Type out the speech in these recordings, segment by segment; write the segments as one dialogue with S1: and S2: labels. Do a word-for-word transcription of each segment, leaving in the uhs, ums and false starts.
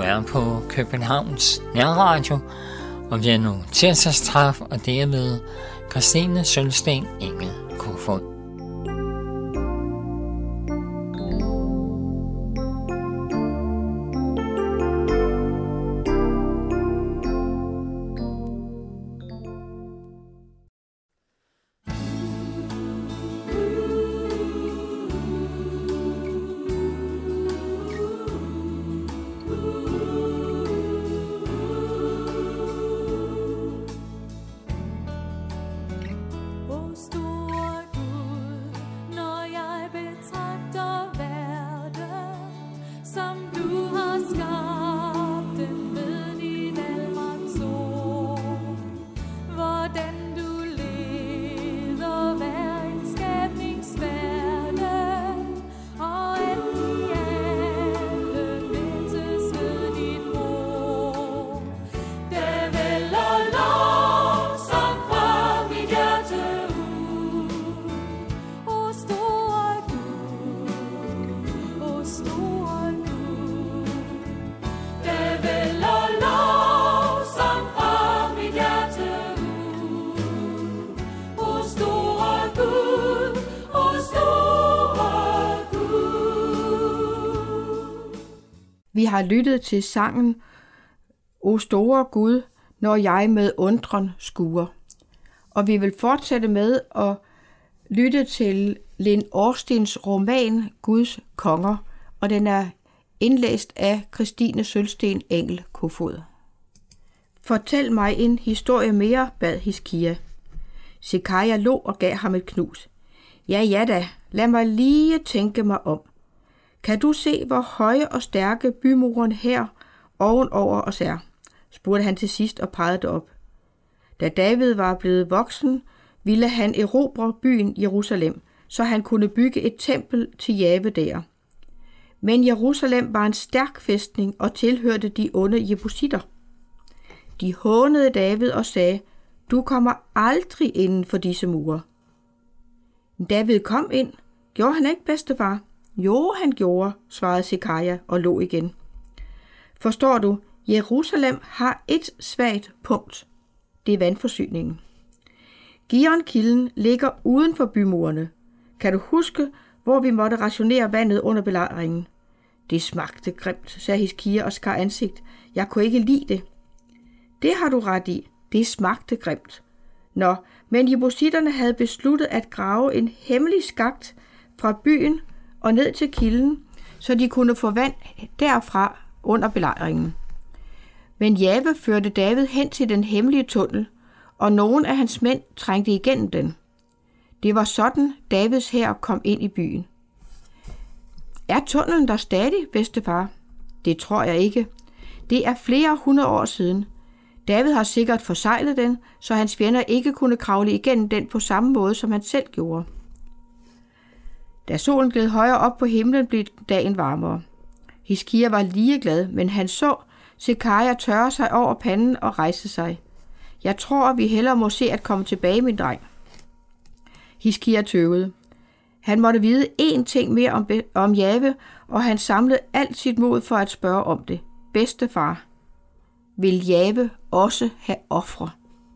S1: er på Københavns Nærradio, og vi er nu tirsdagstræf, og det er med Christine Sølsten Engel Kofod.
S2: Vi har lyttet til sangen O store Gud, når jeg med undren skuer. Og vi vil fortsætte med at lytte til Linn Aarstens roman Guds konger, og den er indlæst af Christine Sølsten Engel Kofod. Fortæl mig en historie mere, bad Hiskia. Sekaja lo og gav ham et knus. Ja, ja da, lad mig lige tænke mig om. Kan du se, hvor høje og stærke bymuren her ovenover os er? Spurgte han til sidst og pegede op. Da David var blevet voksen, ville han erobre byen Jerusalem, så han kunne bygge et tempel til Jahve der. Men Jerusalem var en stærk fæstning og tilhørte de onde jebusitter. De hånede David og sagde, du kommer aldrig inden for disse mure. David kom ind. Gjorde han ikke, bedstefar? Jo, han gjorde, svarede Sekaja og lå igen. Forstår du, Jerusalem har et svagt punkt. Det er vandforsyningen. Gihon-kilden ligger uden for bymurene. Kan du huske, hvor vi måtte rationere vandet under belejringen? Det smagte grimt, sagde Hiskia og skar ansigt. Jeg kunne ikke lide det. Det har du ret i. Det smagte grimt. Nå, men jebusitterne havde besluttet at grave en hemmelig skakt fra byen og ned til kilden, så de kunne få vand derfra under belejringen. Men Jahve førte David hen til den hemmelige tunnel, og nogen af hans mænd trængte igennem den. Det var sådan, Davids hær kom ind i byen. Er tunnelen der stadig, bedstefar? Det tror jeg ikke. Det er flere hundrede år siden. David har sikkert forsejlet den, så hans fjender ikke kunne kravle igennem den på samme måde, som han selv gjorde. Da solen gled højere op på himlen, blev dagen varmere. Hiskia var ligeglad, men han så Sekaja tørre sig over panden og rejse sig. Jeg tror, vi hellere må se at komme tilbage, min dreng. Hiskia tøvede. Han måtte vide én ting mere om, om Jahve, og han samlede alt sit mod for at spørge om det. Bedstefar, vil Jahve også have ofre?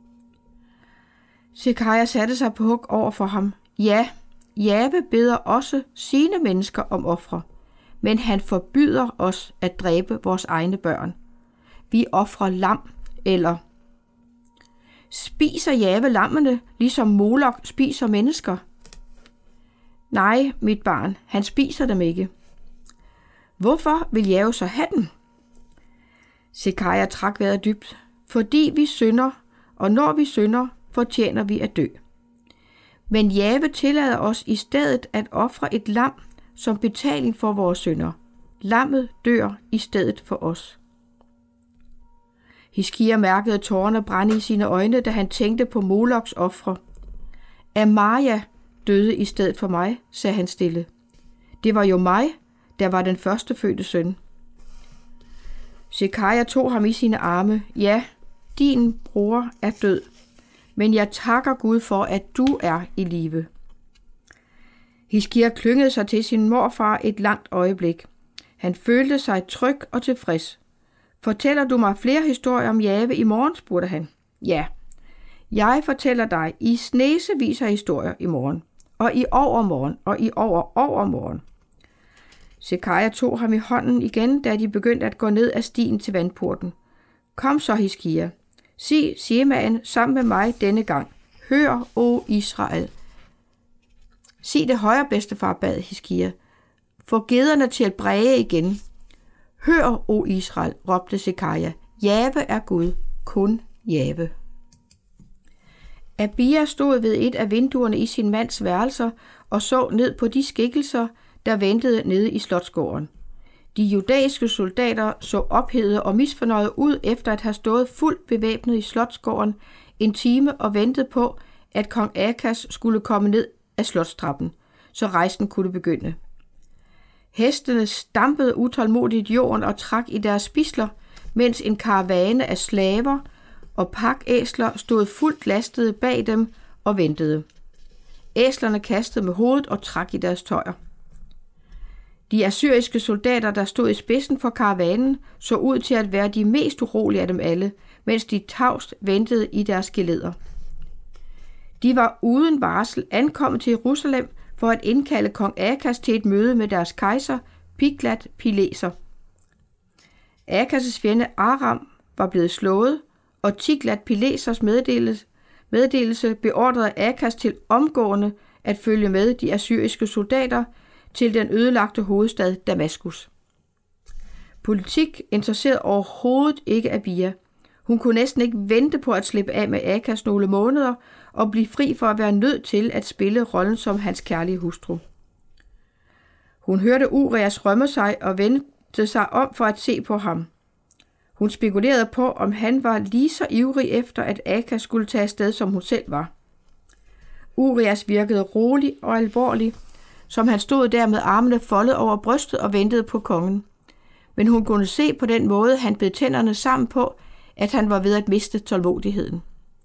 S2: Sekaja satte sig på hug over for ham. Ja, Jahve beder også sine mennesker om ofre, men han forbyder os at dræbe vores egne børn. Vi ofrer lam, eller spiser Jahve lammene, ligesom Molok spiser mennesker? Nej, mit barn, han spiser dem ikke. Hvorfor vil Jahve så have dem? Sekaja trak vejret dybt. Fordi vi synder, og når vi synder, fortjener vi at dø. Men Jahve tillader os i stedet at ofre et lam som betaling for vores synder. Lammet dør i stedet for os. Hiskia mærkede tårerne brænde i sine øjne, da han tænkte på Moloks ofre. Amaria døde i stedet for mig, sagde han stille. Det var jo mig, der var den førstefødte søn. Sekaja tog ham i sine arme. Ja, din bror er død, men jeg takker Gud for, at du er i live. Hiskia klyngede sig til sin morfar et langt øjeblik. Han følte sig tryg og tilfreds. Fortæller du mig flere historier om Jave i morgen, spurgte han. Ja, jeg fortæller dig i snesevis af historier i morgen, og i overmorgen, og i over overmorgen. Sekaja tog ham i hånden igen, da de begyndte at gå ned ad stien til vandporten. Kom så, Hiskia. Sig Shemaen sammen med mig denne gang. Hør, o Israel. Sig det højre, bedstefar, bad Hiskia. Få gederne til at bræge igen. Hør, o Israel, råbte Sekaja. Jave er Gud, kun Jave. Abia stod ved et af vinduerne i sin mands værelser og så ned på de skikkelser, der ventede nede i slotsgården. De judæiske soldater så ophedede og misfornøjet ud efter at have stået fuldt bevæbnet i slotsgården en time og ventet på, at kong Akas skulle komme ned af slotstrappen, så rejsen kunne begynde. Hestene stampede utålmodigt jorden og trak i deres spisler, mens en karavane af slaver og pakæsler stod fuldt lastede bag dem og ventede. Æslerne kastede med hovedet og trak i deres tøjer. De assyriske soldater, der stod i spidsen for karavanen, så ud til at være de mest urolige af dem alle, mens de tavst ventede i deres geleder. De var uden varsel ankommet til Jerusalem for at indkalde kong Akas til et møde med deres kejser, Tiglat-Pileser. Akas' fjende Aram var blevet slået, og Tiglat-Pilesers meddelelse, meddelelse beordrede Akas til omgående at følge med de assyriske soldater til den ødelagte hovedstad Damaskus. Politik interesserede overhovedet ikke Abia. Hun kunne næsten ikke vente på at slippe af med Akas nogle måneder og blive fri for at være nødt til at spille rollen som hans kærlige hustru. Hun hørte Urias rømme sig og vendte sig om for at se på ham. Hun spekulerede på, om han var lige så ivrig efter, at Akas skulle tage afsted, som hun selv var. Urias virkede rolig og alvorlig, som han stod der med armene foldet over brystet og ventede på kongen. Men hun kunne se på den måde, han bed tænderne sammen på, at han var ved at miste tålmodigheden.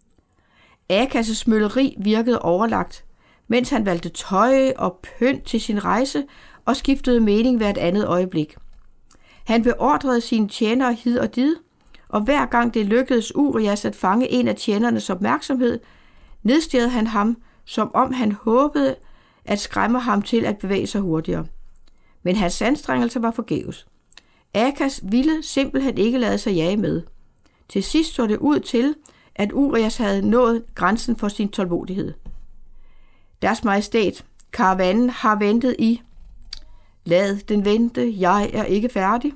S2: Akas' smøleri virkede overlagt, mens han valgte tøj og pynt til sin rejse og skiftede mening hvert andet øjeblik. Han beordrede sine tjenere hid og did, og hver gang det lykkedes Urias at fange en af tjenernes opmærksomhed, nedstirrede han ham, som om han håbede at skræmme ham til at bevæge sig hurtigere. Men hans anstrengelser var forgæves. Akas ville simpelthen ikke lade sig jage med. Til sidst så det ud til, at Urias havde nået grænsen for sin tålmodighed. Deres majestæt, karavanen har ventet i. Lad den vente, jeg er ikke færdig.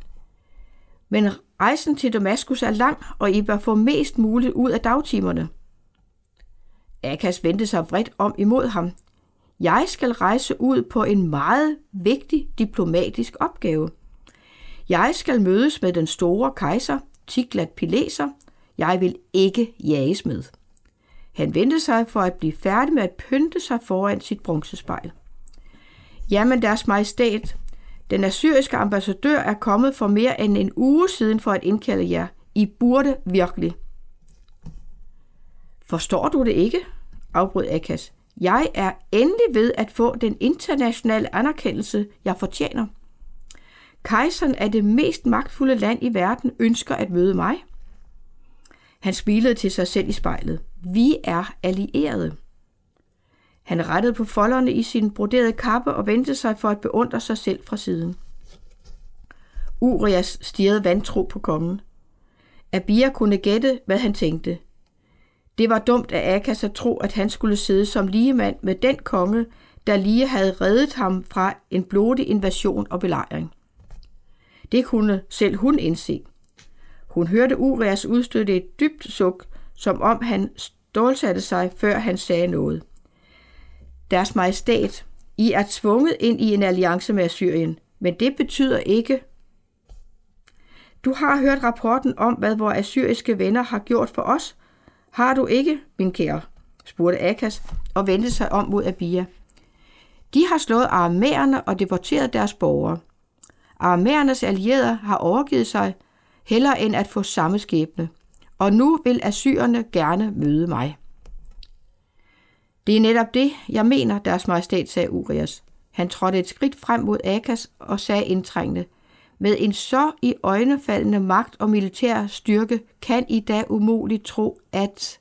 S2: Men rejsen til Damaskus er lang, og I bør få mest muligt ud af dagtimerne. Akas vendte sig vredt om imod ham. Jeg skal rejse ud på en meget vigtig diplomatisk opgave. Jeg skal mødes med den store kejser, Tiglat-Pileser. Jeg vil ikke jages med. Han vendte sig for at blive færdig med at pynte sig foran sit bronzespejl. Jamen, deres majestæt, den assyriske ambassadør er kommet for mere end en uge siden for at indkalde jer. I burde virkelig. Forstår du det ikke? Afbrød Akas. Jeg er endelig ved at få den internationale anerkendelse, jeg fortjener. Kejseren af det mest magtfulde land i verden ønsker at møde mig. Han smilede til sig selv i spejlet. Vi er allierede. Han rettede på folderne i sin broderede kappe og vendte sig for at beundre sig selv fra siden. Urias stirrede vantro på kongen. Abia kunne gætte, hvad han tænkte. Det var dumt af Akas at tro, at han skulle sidde som ligemand med den konge, der lige havde reddet ham fra en blodig invasion og belejring. Det kunne selv hun indse. Hun hørte Urias udstøtte et dybt suk, som om han stålsatte sig, før han sagde noget. Deres majestæt, I er tvunget ind i en alliance med Assyrien, men det betyder ikke... Du har hørt rapporten om, hvad vores assyriske venner har gjort for os. Har du ikke, min kære? Spurgte Akas og vendte sig om mod Abia. De har slået aramæerne og deporteret deres borgere. Aramæernes allierede har overgivet sig, hellere end at få samme skæbne, og nu vil assyrerne gerne møde mig. Det er netop det, jeg mener, deres majestæt, sagde Urias. Han trådte et skridt frem mod Akas og sagde indtrængende, med en så i øjnefaldende magt og militær styrke, kan I da umuligt tro, at...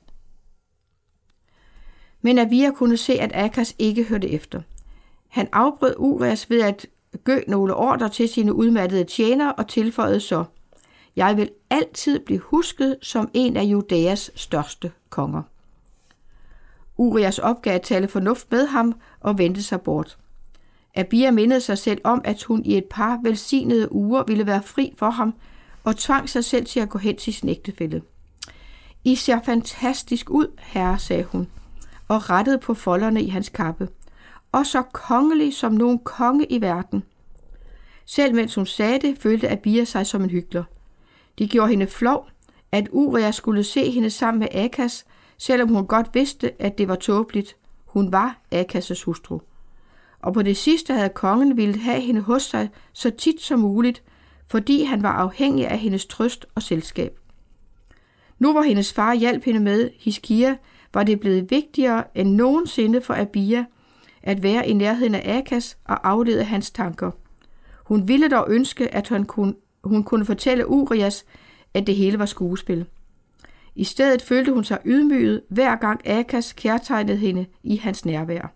S2: Men Abia kunne se, at Akas ikke hørte efter. Han afbrød Urias ved at gø nogle ordre til sine udmattede tjenere og tilføjede så: Jeg vil altid blive husket som en af Judæas største konger. Urias opgav at tale fornuft med ham og vendte sig bort. Abia mindede sig selv om, at hun i et par velsignede uger ville være fri for ham og tvang sig selv til at gå hen til sin ægtefælle. I ser fantastisk ud, herre, sagde hun, og rettede på folderne i hans kappe, og så kongelig som nogen konge i verden. Selv mens hun sagde det, følte Abia sig som en hykler. Det gjorde hende flov, at Uria skulle se hende sammen med Akas, selvom hun godt vidste, at det var tåbeligt. Hun var Akas' hustru. Og på det sidste havde kongen ville have hende hos sig så tit som muligt, fordi han var afhængig af hendes trøst og selskab. Nu hvor hendes far hjalp hende med Hiskia, var det blevet vigtigere end nogensinde for Abia at være i nærheden af Akas og aflede hans tanker. Hun ville dog ønske, at hun kunne, hun kunne fortælle Urias, at det hele var skuespil. I stedet følte hun sig ydmyget, hver gang Akas kærtegnede hende i hans nærvær.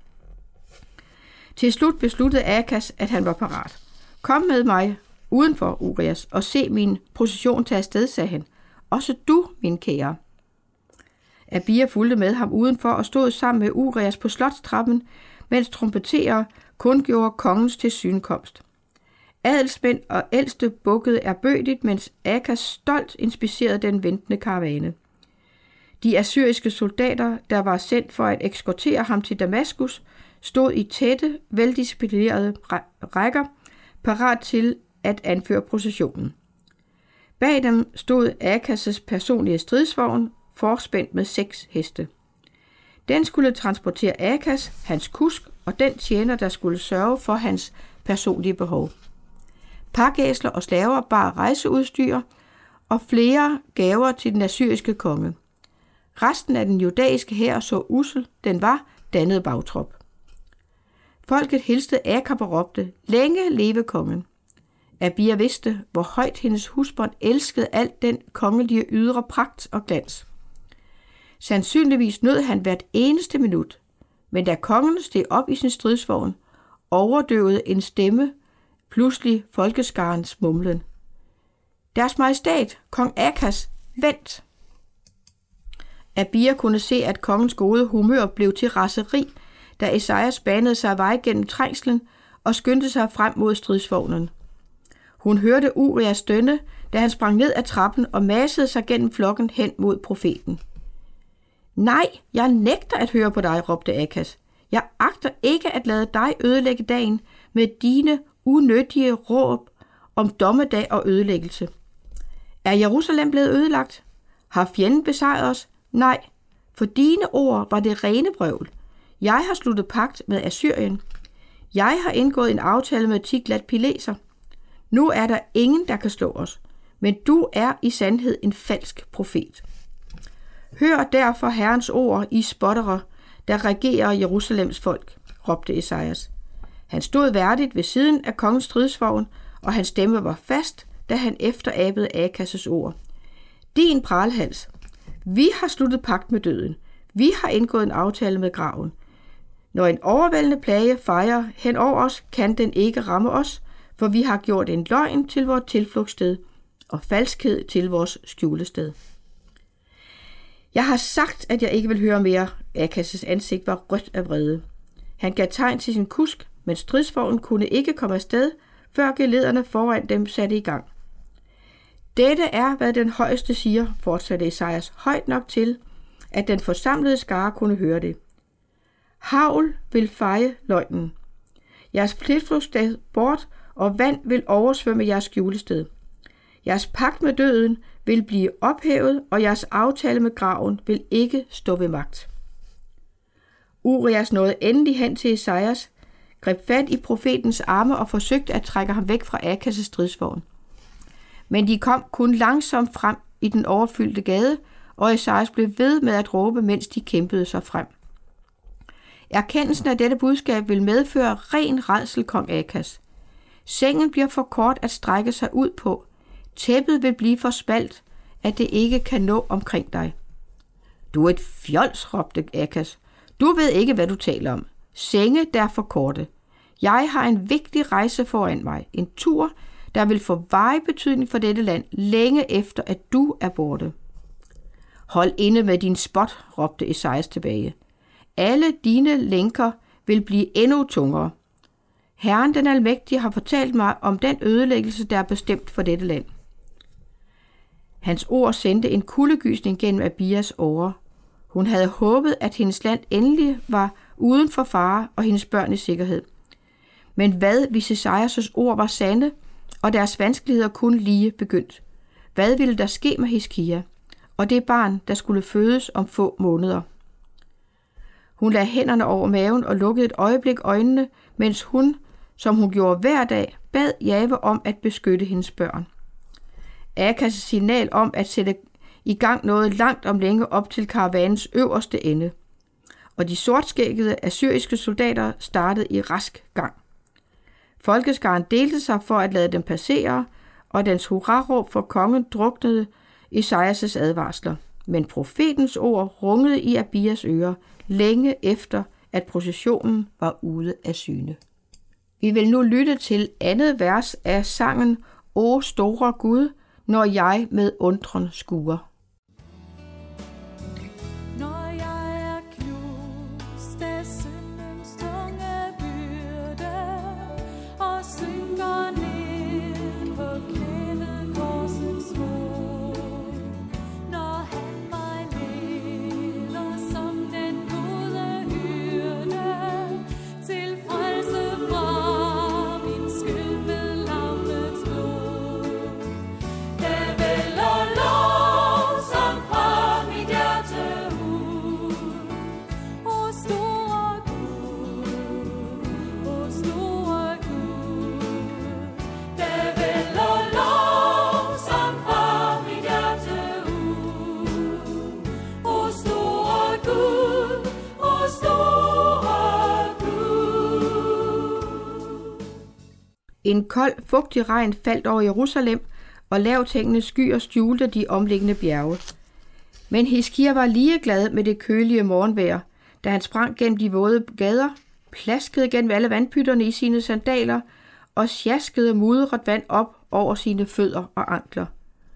S2: Til slut besluttede Akas, at han var parat. Kom med mig udenfor, Urias, og se min procession tage afsted, sagde han. Også du, min kære. Abia fulgte med ham udenfor og stod sammen med Urias på slotstrappen, mens trompeterer kundgjorde kongens tilsynekomst. Adelsmænd og ældste bukkede erbødigt, mens Akas stolt inspicerede den ventende karavane. De assyriske soldater, der var sendt for at eskortere ham til Damaskus, stod i tætte, veldisciplinerede rækker, parat til at anføre processionen. Bag dem stod Akas' personlige stridsvogn, forspændt med seks heste. Den skulle transportere Akas, hans kusk og den tjener, der skulle sørge for hans personlige behov. Pakæsler og slaver bar rejseudstyr og flere gaver til den assyriske konge. Resten af den judæiske hær så ussel, den var dannet bagtrop. Folket hilste Akab og råbte, længe leve kongen. Abia vidste, hvor højt hendes husbånd elskede alt den kongelige ydre pragt og glans. Sandsynligvis nød han hvert eneste minut, men da kongen steg op i sin stridsvogn, overdøvede en stemme pludselig folkeskarens mumlen. Deres majestæt, kong Akas, vent! Abia kunne se, at kongens gode humør blev til raseri, da Esajas banede sig vej gennem trængslen og skyndte sig frem mod stridsvognen. Hun hørte Urias stønne, da han sprang ned ad trappen og masede sig gennem flokken hen mod profeten. Nej, jeg nægter at høre på dig, råbte Akas. Jeg agter ikke at lade dig ødelægge dagen med dine unødige råb om dommedag og ødelæggelse. Er Jerusalem blevet ødelagt? Har fjenden besejret os? Nej, for dine ord var det rene vrøvl. Jeg har sluttet pagt med Assyrien. Jeg har indgået en aftale med Tiglat-Pileser. Nu er der ingen, der kan slå os, men du er i sandhed en falsk profet. Hør derfor Herrens ord, I spottere, der regerer Jerusalems folk, råbte Esajas. Han stod værdigt ved siden af kongens stridsvogn, og hans stemme var fast, da han efterabede Akas' ord. Din pralhals, vi har sluttet pagt med døden. Vi har indgået en aftale med graven. Når en overvældende plage fejrer hen over os, kan den ikke ramme os, for vi har gjort en løgn til vores tilflugtssted og falskhed til vores skjulested. Jeg har sagt, at jeg ikke vil høre mere. Akas' ansigt var rødt af vrede. Han gav tegn til sin kusk, men stridsvognen kunne ikke komme afsted, før gelederne foran dem satte i gang. Dette er, hvad den højeste siger, fortsatte Esajas højt nok til, at den forsamlede skare kunne høre det. Hagl vil feje løgnen. Jeres tilflugtssted bort, og vand vil oversvømme jeres skjulested. Jeres pagt med døden vil blive ophævet, og jeres aftale med graven vil ikke stå ved magt. Urias nåede endelig hen til Esajas, greb fat i profetens arme og forsøgte at trække ham væk fra Akas' stridsvogn. Men de kom kun langsomt frem i den overfyldte gade, og Esajas blev ved med at råbe, mens de kæmpede sig frem. Erkendelsen af dette budskab vil medføre ren rædsel, kong Akas. Sengen bliver for kort at strække sig ud på. Tæppet vil blive for smalt, at det ikke kan nå omkring dig. Du er et fjols, råbte Akas. Du ved ikke, hvad du taler om. Senge, der er for korte. Jeg har en vigtig rejse foran mig. En tur, der vil få varig betydning for dette land, længe efter, at du er borte. Hold inde med din spot, råbte Esajas tilbage. Alle dine lænker vil blive endnu tungere. Herren den Almægtige har fortalt mig om den ødelæggelse, der er bestemt for dette land. Hans ord sendte en kuldegysning gennem Abias årer. Hun havde håbet, at hendes land endelig var uden for fare og hendes børn i sikkerhed. Men hvad, hvis Esajas' ord var sande, og deres vanskeligheder kun lige begyndt? Hvad ville der ske med Hiskia, og det barn, der skulle fødes om få måneder? Hun lagde hænderne over maven og lukkede et øjeblik øjnene, mens hun, som hun gjorde hver dag, bad Jave om at beskytte hendes børn. Akas signal om at sætte i gang noget langt om længe op til karavanens øverste ende, og de sortskæggede assyriske soldater startede i rask gang. Folkeskaren delte sig for at lade dem passere, og dens hurraråb for kongen druknede Esajas' advarsler. Men profetens ord rungede i Abias ører, længe efter, at processionen var ude af syne. Vi vil nu lytte til andet vers af sangen O store Gud, når jeg med undren skuer. En kold, fugtig regn faldt over Jerusalem, og lavthængende skyer skjulte de omliggende bjerge. Men Hiskia var ligeglad med det kølige morgenvejr, da han sprang gennem de våde gader, plaskede gennem alle vandpytterne i sine sandaler og sjaskede mudret vand op over sine fødder og ankler.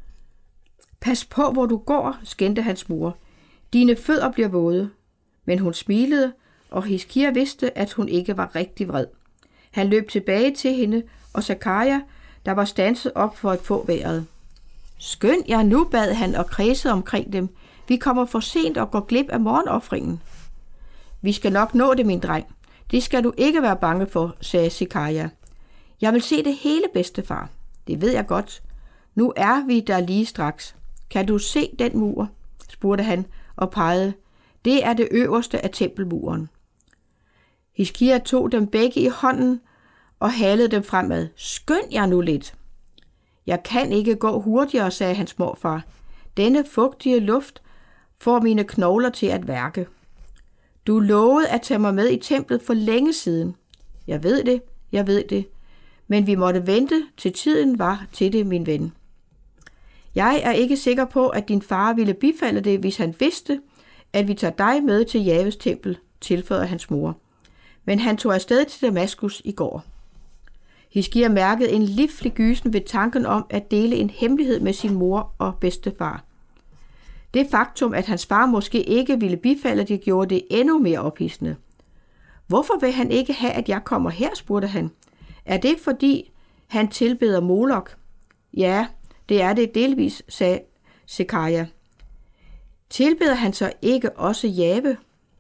S2: Pas på, hvor du går, skændte hans mor. Dine fødder bliver våde. Men hun smilede, og Hiskia vidste, at hun ikke var rigtig vred. Han løb tilbage til hende, og Zakaria, der var standset op for at få vejret. Skynd jer nu, bad han og kredsede omkring dem. Vi kommer for sent og går glip af morgenoffringen. Vi skal nok nå det, min dreng. Det skal du ikke være bange for, sagde Zakaria. Jeg vil se det hele, bedstefar. Det ved jeg godt. Nu er vi der lige straks. Kan du se den mur? Spurgte han og pegede. Det er det øverste af tempelmuren. Hiskia tog dem begge i hånden og halede dem fremad. Skynd jer nu lidt. Jeg kan ikke gå hurtigere, sagde hans morfar. Denne fugtige luft får mine knogler til at værke. Du lovede at tage mig med i templet for længe siden. Jeg ved det, jeg ved det. Men vi måtte vente, til tiden var til det, min ven. Jeg er ikke sikker på, at din far ville bifalde det, hvis han vidste, at vi tager dig med til Javes tempel, tilføjede hans mor. Men han tog afsted til Damaskus i går. Hiskia mærkede en livlig gysen ved tanken om at dele en hemmelighed med sin mor og bedstefar. Det faktum, at hans far måske ikke ville bifalde det, gjorde det endnu mere ophidsende. Hvorfor vil han ikke have, at jeg kommer her, spurgte han. Er det, fordi han tilbeder Molok? Ja, det er det delvis, sagde Zakaria. Tilbeder han så ikke også Jave?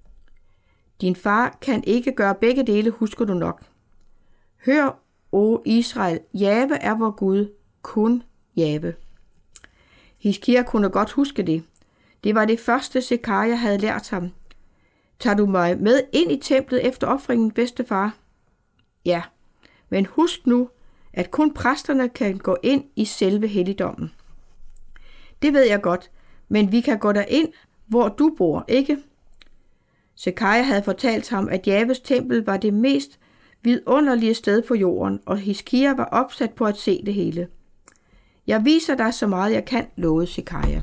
S2: Din far kan ikke gøre begge dele, husker du nok. Hør, o Israel, Jave er vor Gud, kun Jave. Hiskia kunne godt huske det. Det var det første, Zakaria havde lært ham. Tager du mig med ind i templet efter ofringen, bedstefar? Ja, men husk nu, at kun præsterne kan gå ind i selve helligdommen. Det ved jeg godt, men vi kan gå derind, hvor du bor, ikke? Zakaria havde fortalt ham, at Javes tempel var det mest vidunderlige sted på jorden, og Hiskia var opsat på at se det hele. Jeg viser dig så meget jeg kan, lovede Sekaja.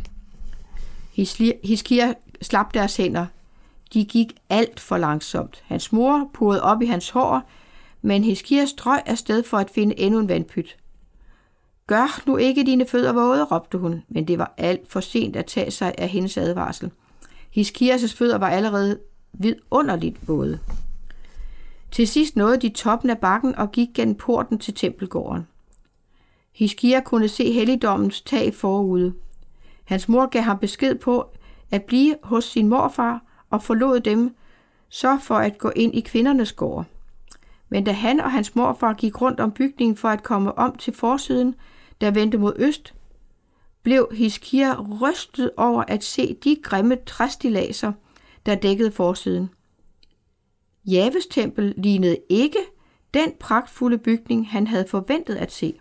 S2: Hiskia slap deres hænder. De gik alt for langsomt. Hans mor purrede op i hans hår, men Hiskia strøg afsted for at finde endnu en vandpyt. Gør nu ikke dine fødder våde, råbte hun, men det var alt for sent at tage sig af hendes advarsel. Hiskias fødder var allerede vidunderligt våde. Til sidst nåede de toppen af bakken og gik gennem porten til tempelgården. Hiskia kunne se helligdommens tag forude. Hans mor gav ham besked på at blive hos sin morfar og forlod dem så for at gå ind i kvindernes gård. Men da han og hans morfar gik rundt om bygningen for at komme om til forsiden, der vendte mod øst, blev Hiskia rystet over at se de grimme træstiladser, der dækkede forsiden. Javes tempel lignede ikke den pragtfulde bygning, han havde forventet at se.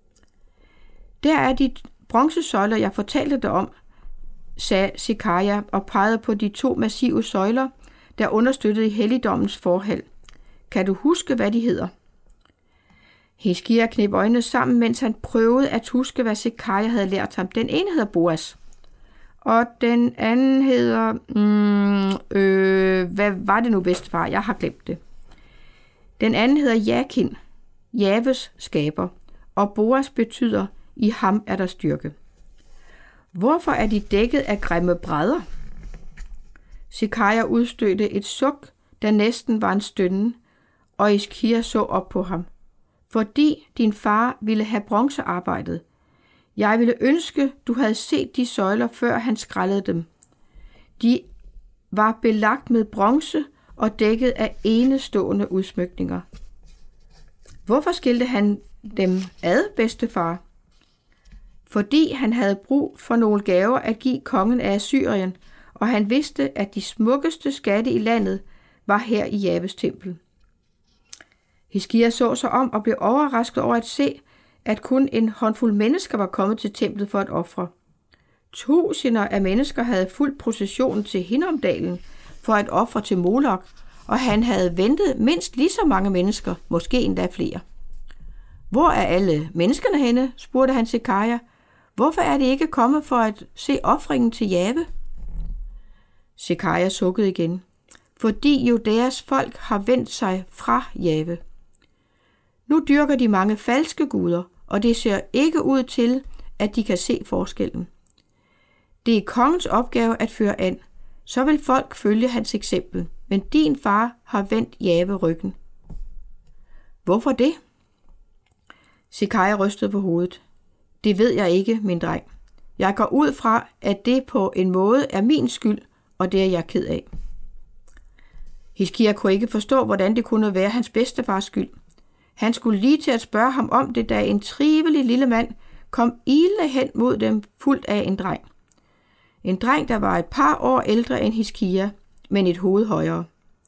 S2: Der er de bronzesøjler, jeg fortalte dig om, sagde Sekaja og pegede på de to massive søjler, der understøttede helligdommens forhal. Kan du huske, hvad de hedder? Hiskia kneb øjnene sammen, mens han prøvede at huske, hvad Sekaja havde lært ham. Den ene hedder Boas, og den anden hedder... Mm, øh, hvad var det nu, bedstefar? Jeg har glemt det. Den anden hedder Jakin, Javes skaber, og Boas betyder, i ham er der styrke. Hvorfor er de dækket af grimme brædder? Sekaja udstødte et suk, der næsten var en stønne, og Hiskia så op på ham. Fordi din far ville have bronzearbejdet. Jeg ville ønske, du havde set de søjler, før han skrællede dem. De var belagt med bronze og dækket af enestående udsmykninger. Hvorfor skilte han dem ad, bedstefar? Fordi han havde brug for nogle gaver at give kongen af Assyrien, og han vidste, at de smukkeste skatte i landet var her i Javes tempel. Hiskia så sig om og blev overrasket over at se, at kun en håndfuld mennesker var kommet til templet for at ofre. Tusinder af mennesker havde fulgt processionen til Hinnomdalen for at ofre til Molok, og han havde ventet mindst lige så mange mennesker, måske endda flere. Hvor er alle menneskerne henne? Spurgte han Sekaja. Hvorfor er de ikke kommet for at se ofringen til Jave? Sekaja sukkede igen, fordi jo deres folk har vendt sig fra Jave. Nu dyrker de mange falske guder, og det ser ikke ud til, at de kan se forskellen. Det er kongens opgave at føre an, så vil folk følge hans eksempel, men din far har vendt Jave ryggen. Hvorfor det? Sekaja rystede på hovedet. Det ved jeg ikke, min dreng. Jeg går ud fra, at det på en måde er min skyld, og det er jeg ked af. Hiskia kunne ikke forstå, hvordan det kunne være hans bedstefars skyld. Han skulle lige til at spørge ham om det, da en trivelig lille mand kom ilende hen mod dem, fuldt af en dreng. En dreng, der var et par år ældre end Hiskia, men et hoved højere.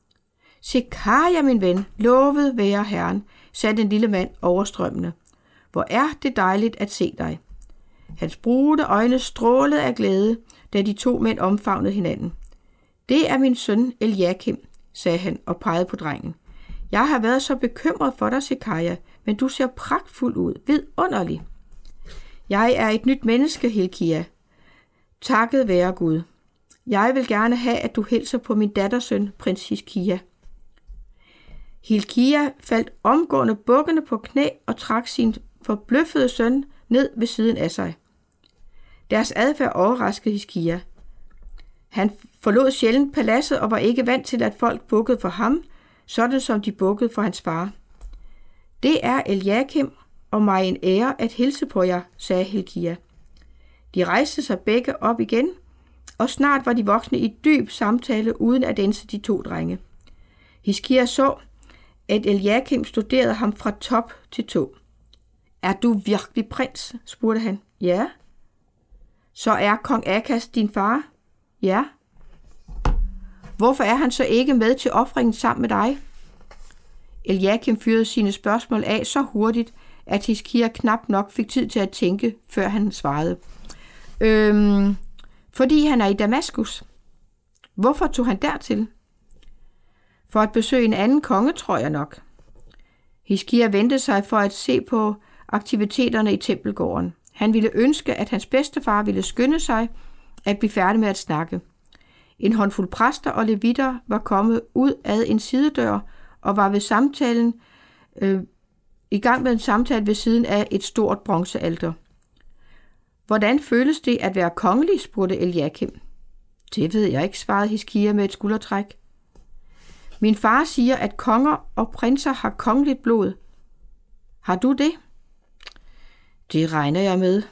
S2: Sekaja, min ven, lovet være Herren, sagde den lille mand overstrømmende. Hvor er det dejligt at se dig. Hans brune øjne strålede af glæde, da de to mænd omfavnede hinanden. Det er min søn Eliakim, sagde han og pegede på drengen. Jeg har været så bekymret for dig, Sekaja, men du ser pragtfuld ud, vidunderlig. Jeg er et nyt menneske, Hilkia. Takket være Gud. Jeg vil gerne have, at du hilser på min dattersøn, prins Hiskia. Hilkia faldt omgående bukkende på knæ og trak sin forbløffede søn ned ved siden af sig. Deres adfærd overraskede Hiskia. Han forlod sjældent paladset og var ikke vant til, at folk bukkede for ham, sådan som de bukkede for hans far. Det er Eliakim og mig en ære at hilse på jer, sagde Hilkia. De rejste sig begge op igen, og snart var de voksne i dyb samtale uden at ænse de to drenge. Hiskia så, at Eliakim studerede ham fra top til tå. Er du virkelig prins? Spurgte han. Ja. Så er kong Akas din far? Ja. Hvorfor er han så ikke med til ofringen sammen med dig? Eliakim fyrede sine spørgsmål af så hurtigt, at Hiskia knap nok fik tid til at tænke, før han svarede. Øhm, fordi han er i Damaskus. Hvorfor tog han dertil? For at besøge en anden konge, tror jeg nok. Hiskia vendte sig for at se på aktiviteterne i tempelgården. Han ville ønske, at hans bedstefar ville skynde sig at blive færdig med at snakke. En håndfuld præster og levitter var kommet ud ad en sidedør og var ved samtalen øh, i gang med en samtale ved siden af et stort bronzealter. Hvordan føles det at være kongelig, spurgte Eliakim. Det ved jeg ikke, svarede Hiskia med et skuldertræk. Min far siger, at konger og prinser har kongeligt blod. Har du det? Det regner jeg med.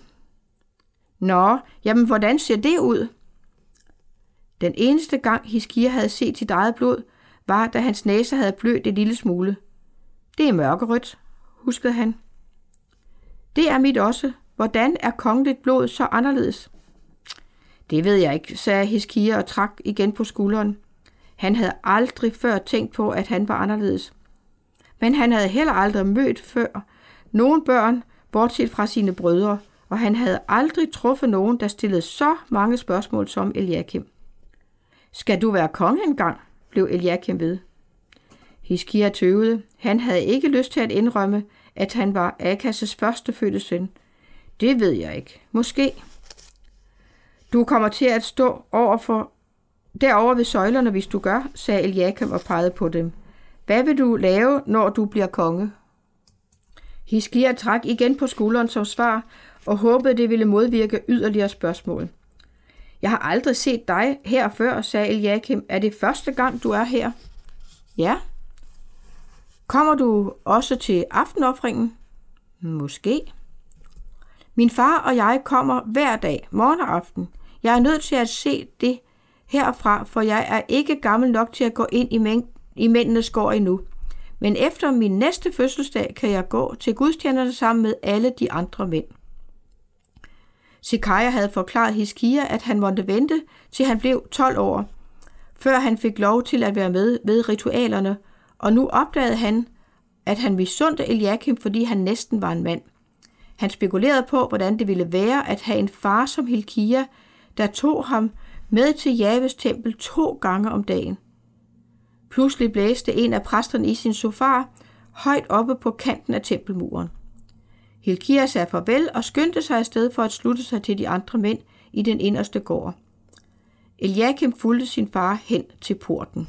S2: Nå, jamen hvordan ser det ud? Den eneste gang Hiskia havde set sit eget blod, var, da hans næse havde blødt en lille smule. Det er mørkerødt, huskede han. Det er mit også. Hvordan er kongeligt blod så anderledes? Det ved jeg ikke, sagde Hiskia og trak igen på skulderen. Han havde aldrig før tænkt på, at han var anderledes. Men han havde heller aldrig mødt før nogen børn, bortset fra sine brødre, og han havde aldrig truffet nogen, der stillede så mange spørgsmål som Eliakim. Skal du være konge engang? Blev Eliakim ved. Hiskia tøvede. Han havde ikke lyst til at indrømme, at han var Akas' førstefødte søn. Det ved jeg ikke. Måske. Du kommer til at stå overfor, derovre ved søjlerne, hvis du gør, sagde Eliakim og pegede på dem. Hvad vil du lave, når du bliver konge? Hiskia trak igen på skulderen som svar og håbede, det ville modvirke yderligere spørgsmål. Jeg har aldrig set dig her før, sagde Eliakim. Er det første gang, du er her? Ja. Kommer du også til aftenofringen? Måske. Min far og jeg kommer hver dag, morgen og aften. Jeg er nødt til at se det herfra, for jeg er ikke gammel nok til at gå ind i, mæng- i mændenes gård endnu. Men efter min næste fødselsdag kan jeg gå til gudstjenerne sammen med alle de andre mænd. Sikaja havde forklaret Hiskia, at han måtte vente, til han blev tolv år, før han fik lov til at være med ved ritualerne, og nu opdagede han, at han misundte Eliakim, fordi han næsten var en mand. Han spekulerede på, hvordan det ville være at have en far som Hilkia, der tog ham med til Javes tempel to gange om dagen. Pludselig blæste en af præsterne i sin sofar højt oppe på kanten af tempelmuren. Hilkia sagde farvel og skyndte sig afsted for at slutte sig til de andre mænd i den inderste gård. Eliakim fulgte sin far hen til porten.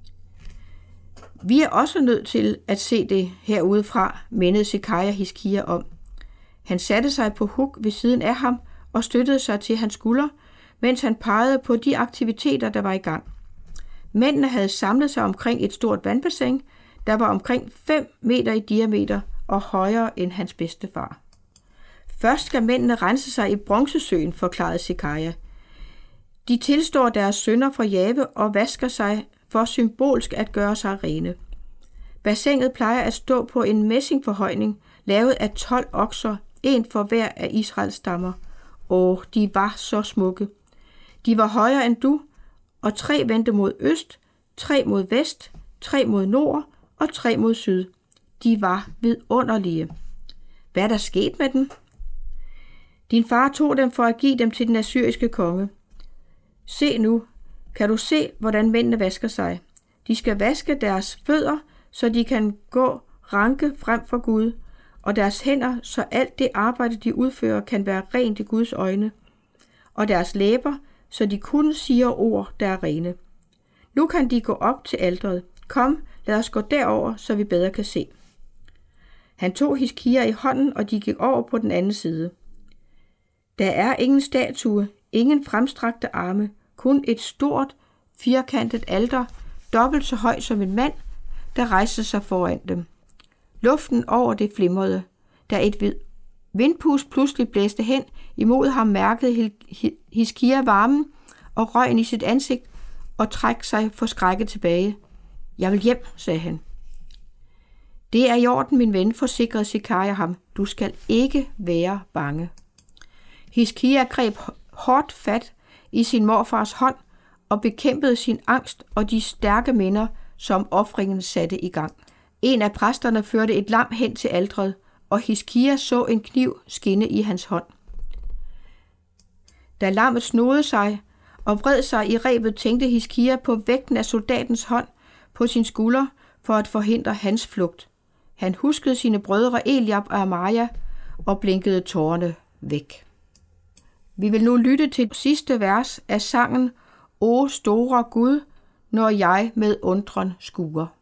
S2: Vi er også nødt til at se det herudefra, mindede Sikaja Hiskia om. Han satte sig på huk ved siden af ham og støttede sig til hans skulder, mens han pegede på de aktiviteter, der var i gang. Mændene havde samlet sig omkring et stort vandbassin, der var omkring fem meter i diameter og højere end hans bedstefar. Først skal mændene rense sig i bronzesøen, forklarede Sikaja. De tilstår deres synder for Jave og vasker sig for symbolsk at gøre sig rene. Bassinet plejer at stå på en messingforhøjning, lavet af tolv okser, en for hver af Israels stammer. Åh, de var så smukke. De var højere end du, og tre vendte mod øst, tre mod vest, tre mod nord og tre mod syd. De var vidunderlige. Hvad er der sket med dem? Din far tog dem for at give dem til den assyriske konge. Se nu, kan du se, hvordan mændene vasker sig? De skal vaske deres fødder, så de kan gå ranke frem for Gud, og deres hænder, så alt det arbejde, de udfører, kan være rent i Guds øjne, og deres læber, så de kun siger ord, der er rene. Nu kan de gå op til alteret. Kom, lad os gå derover, så vi bedre kan se. Han tog Hiskia i hånden, og de gik over på den anden side. Der er ingen statue, ingen fremstrakte arme, kun et stort, firkantet alter, dobbelt så højt som en mand, der rejste sig foran dem. Luften over det flimrede. Da et vindpust pludselig blæste hen imod ham, mærkede Hiskia varmen og røgen i sit ansigt og trak sig forskrækket tilbage. Jeg vil hjem, sagde han. Det er i orden, min ven, forsikrede Sikaja ham. Du skal ikke være bange. Hiskia greb hårdt fat i sin morfars hånd og bekæmpede sin angst og de stærke minder, som ofringen satte i gang. En af præsterne førte et lam hen til alteret, og Hiskia så en kniv skinne i hans hånd. Da lammet snodede sig og vred sig i rebet, tænkte Hiskia på vægten af soldatens hånd på sin skulder for at forhindre hans flugt. Han huskede sine brødre Eliab og Amaria og blinkede tårerne væk. Vi vil nu lytte til sidste vers af sangen O store Gud, når jeg med undren skuer.